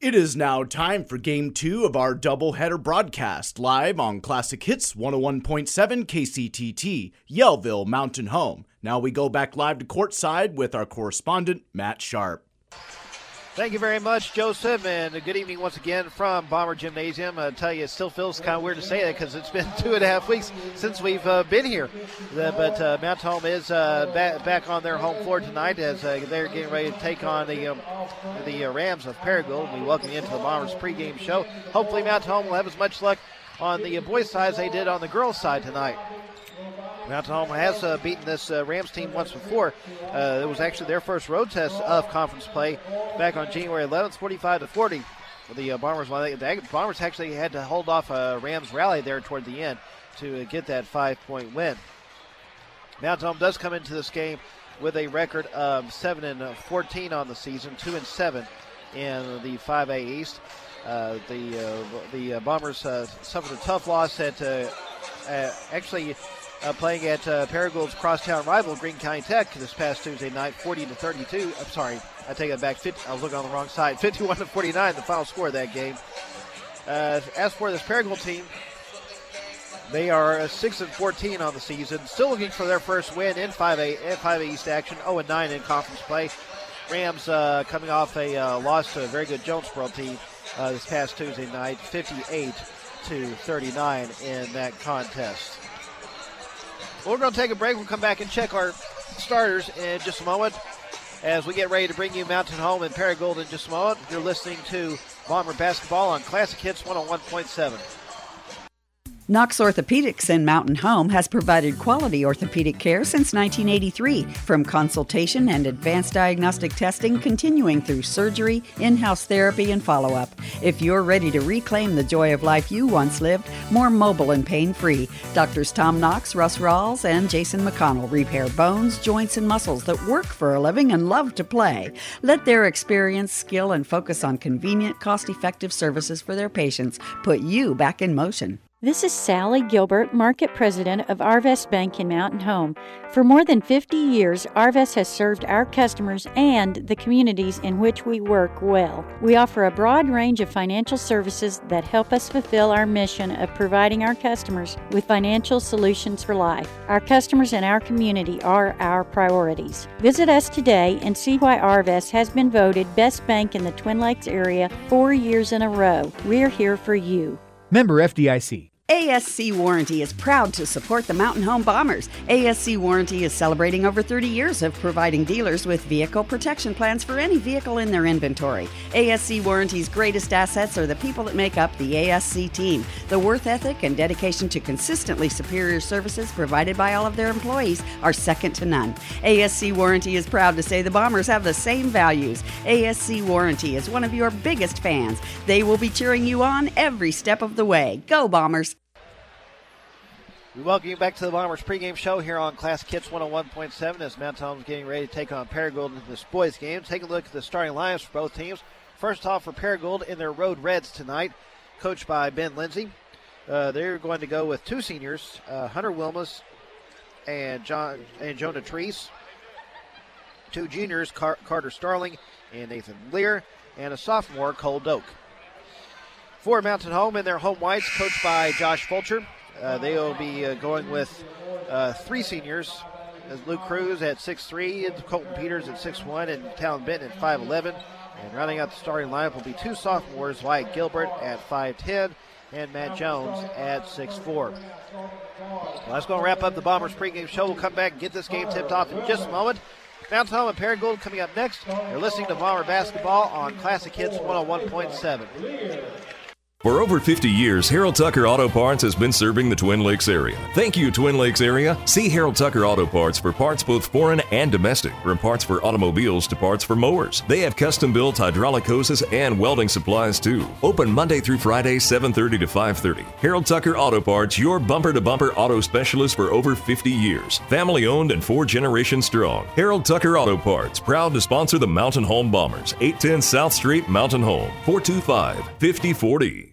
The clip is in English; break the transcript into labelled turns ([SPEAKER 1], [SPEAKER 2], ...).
[SPEAKER 1] It is now time for Game 2 of our doubleheader broadcast, live on Classic Hits 101.7 KCTT, Yellville Mountain Home. Now we go back live to courtside with our correspondent, Matt Sharp.
[SPEAKER 2] Thank you very much, Joseph, and good evening once again from Bomber Gymnasium. I tell you, it still feels kind of weird to say that because it's been 2.5 weeks since we've been here. But Mountain Home is back on their home floor tonight as they're getting ready to take on the Rams of Paragould. We welcome you into the Bombers pregame show. Hopefully Mountain Home will have as much luck on the boys' side as they did on the girls' side tonight. Mountain Home has beaten this Rams team once before. It was actually their first road test of conference play back on January 11th, 45-40. The Bombers actually had to hold off a Rams rally there toward the end to get that 5-point win. Mountain Home does come into this game with a record of 7-14 on the season, 2-7 in the 5A East. The Bombers suffered a tough loss at playing at Paragould's crosstown rival, Greene County Tech, this past Tuesday night, 40-32. I'm sorry, I take that back. I was looking on the wrong side. 51-49, the final score of that game. As for this Paragould team, they are 6-14 on the season, still looking for their first win in 5A East action, 0-9 in conference play. Rams coming off a loss to a very good Jonesboro team this past Tuesday night, 58-39 in that contest. We're going to take a break. We'll come back and check our starters in just a moment as we get ready to bring you Mountain Home and Paragould in just a moment. You're listening to Bomber Basketball on Classic Hits 101.7.
[SPEAKER 3] Knox Orthopedics in Mountain Home has provided quality orthopedic care since 1983, from consultation and advanced diagnostic testing continuing through surgery, in-house therapy, and follow-up. If you're ready to reclaim the joy of life you once lived, more mobile and pain-free, Doctors Tom Knox, Russ Rawls, and Jason McConnell repair bones, joints, and muscles that work for a living and love to play. Let their experience, skill, and focus on convenient, cost-effective services for their patients put you back in motion.
[SPEAKER 4] This is Sally Gilbert, Market President of Arvest Bank in Mountain Home. For more than 50 years, Arvest has served our customers and the communities in which we work well. We offer a broad range of financial services that help us fulfill our mission of providing our customers with financial solutions for life. Our customers and our community are our priorities. Visit us today and see why Arvest has been voted Best Bank in the Twin Lakes area 4 years in a row. We're here for you.
[SPEAKER 5] Member FDIC.
[SPEAKER 3] ASC Warranty is proud to support the Mountain Home Bombers. ASC Warranty is celebrating over 30 years of providing dealers with vehicle protection plans for any vehicle in their inventory. ASC Warranty's greatest assets are the people that make up the ASC team. The worth ethic and dedication to consistently superior services provided by all of their employees are second to none. ASC Warranty is proud to say the Bombers have the same values. ASC Warranty is one of your biggest fans. They will be cheering you on every step of the way. Go Bombers!
[SPEAKER 2] We welcome you back to the Bombers pregame show here on Classic Hits 101.7 as Mountain Home is getting ready to take on Paragould in this boys game. Take a look at the starting lineups for both teams. First off for Paragould in their Road Reds tonight, coached by Ben Lindsay. They're going to go with two seniors, Hunter Wilmus and Jonah Treese. Two juniors, Carter Starling and Nathan Lear, and a sophomore, Cole Doak. For Mountain Home in their home whites, coached by Josh Fulcher. They will be going with three seniors, as Luke Cruz at 6'3", Colton Peters at 6'1", and Talon Benton at 5'11". And rounding out the starting lineup will be two sophomores, Wyatt Gilbert at 5'10", and Matt Jones at 6'4". Well, that's going to wrap up the Bombers pregame show. We'll come back and get this game tipped off in just a moment. Mountain Home and Paragould coming up next. You're listening to Bomber Basketball on Classic Hits 101.7.
[SPEAKER 6] For over 50 years, Harold Tucker Auto Parts has been serving the Twin Lakes area. Thank you, Twin Lakes area. See Harold Tucker Auto Parts for parts both foreign and domestic, from parts for automobiles to parts for mowers. They have custom-built hydraulic hoses and welding supplies, too. Open Monday through Friday, 7:30 to 5:30. Harold Tucker Auto Parts, your bumper-to-bumper auto specialist for over 50 years. Family-owned and 4 generations strong. Harold Tucker Auto Parts, proud to sponsor the Mountain Home Bombers. 810 South Street, Mountain Home. 425-5040.